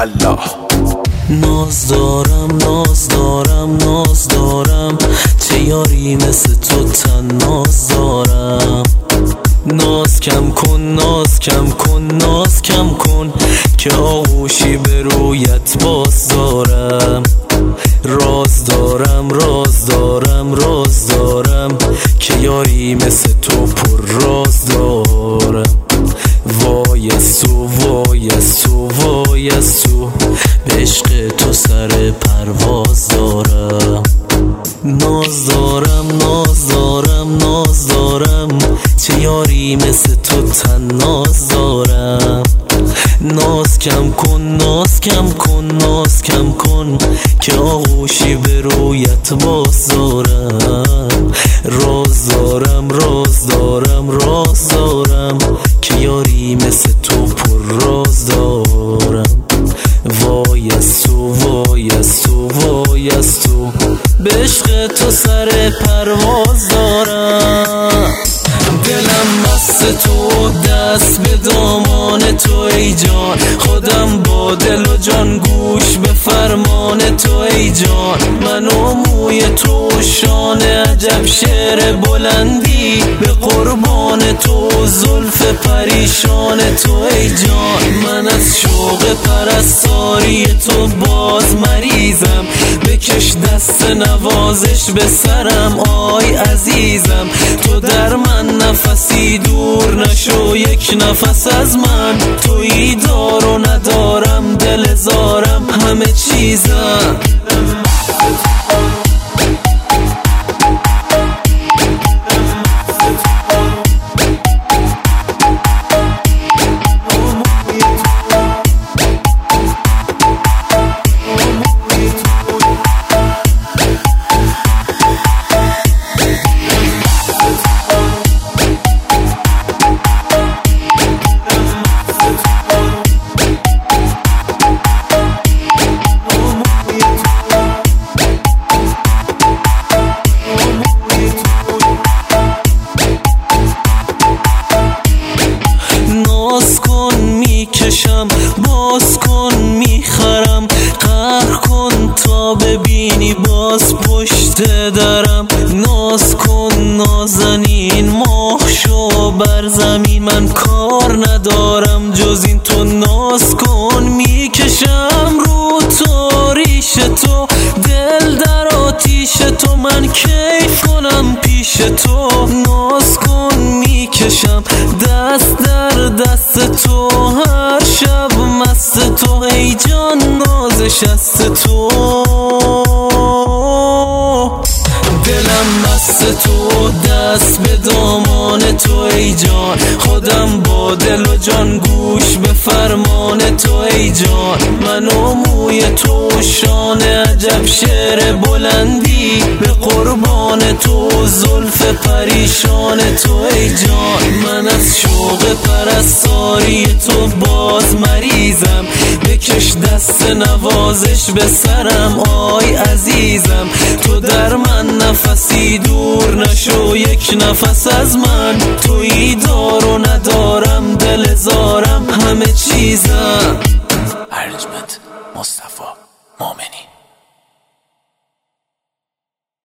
الله. ناز دارم ناز دارم ناز دارم، چه یاری مثل تو تناز دارم. ناز کم کن ناز کم کن ناز کم کن، که آغوشی به رویت باز دارم. راز دارم راز دارم راز دارم، که یاری مثل تو پر راز دارم. وای از تو وای از تو وای از تو، به عشق تو سر پرواز دارم. ناز دارم ناز دارم ناز دارم، چه یاری مثل تو تناز دارم. ناز کم کن ناز کم کن ناز کم کن، که آغوشی به رویت باز دارم. راز دارم راز دارم راز دارم، که یاری مثل تو پر راز دارم. وای از تو وای از تو وای از تو، به عشق تو سر پرواز دارم. دلم مست تو، دست به دامان تو ای جان. خودم با دل و جان، گوش به فرمان تو ای جان. من و موی تو شان، عجب شعر بلندی به قربان تو. زلف پریشان تو ای جان، من از شوق پرستاری تو باز مریضم. بکش دست نوازش به سرم آی عزیزم. تو در من نفسی دور نشو، یک نفس از من تویی. دار و ندارم دل زارم همه چیزم. باز کن میخرم، قهر کن تا ببینی باز پشت درم. ناز کن نازنین، ماه شو بر زمین. من کار ندارم جز این، تو ناز کن میکشم رو تو. ریش تو دل در آتیش تو، من کیف کنم پیش تو. ناز کن میکشم دست در دست تو، هر شب مست تو ای جان. نازش از تو دلم مست تو، دست به دامان تو ای جان. خودم با دل و جان، گوش به فرمان تو ای جان. من و موی تو شان، عجب شعر بلندی به قربان تو. زلف پریشان تو ای جان، من از شوق پرستاری تو باز مریضم. بکش دست نوازش به سرم آی عزیزم. تو در من نفسی دور نشو، یک نفس از من تویی. دار و ندارم دل زارم همه چیزم. ارجمند مصطفی مومنی.